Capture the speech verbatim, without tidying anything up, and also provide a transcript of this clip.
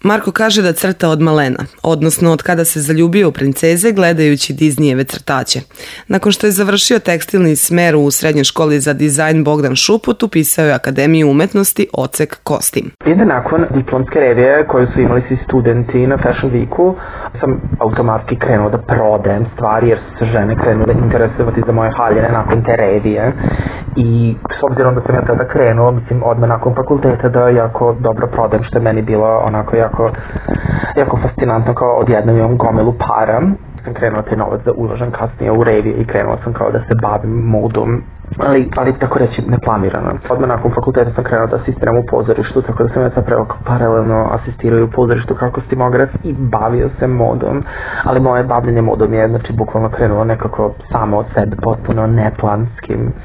Marko kaže da crta od malena, odnosno od kada se zaljubio u princeze gledajući Disneyjeve crtaće. Nakon što je završio tekstilni smer u srednjoj školi za dizajn Bogdan Šuput, upisao je Akademiju umetnosti Ocek Kostim. I da nakon diplomske revije koju su imali svi studenti na Fashion Weeku, sam automatski krenuo da prodajem stvari jer su se žene krenule interesovati za moje haljine nakon te revije. I s obzirom da sam ja tada krenuo, mislim, odmah nakon fakulteta da jako dobro prodajem, što je meni bilo onako jako, jako fascinantno, kao odjednom imam gomilu para. Sam krenuo taj novac da uložem kasnije u revije i krenuo sam kao da se bavim modom, ali, ali tako reći neplamirano. Odmah nakon fakulteta sam krenuo da asistiram u pozorištu, tako da sam ja zapravo paralelno asistirao u pozorištu kao kostimograf i bavio se modom, ali moje bavljenje modom je znači bukvalno krenulo nekako samo od sebe, potpuno neplanskim.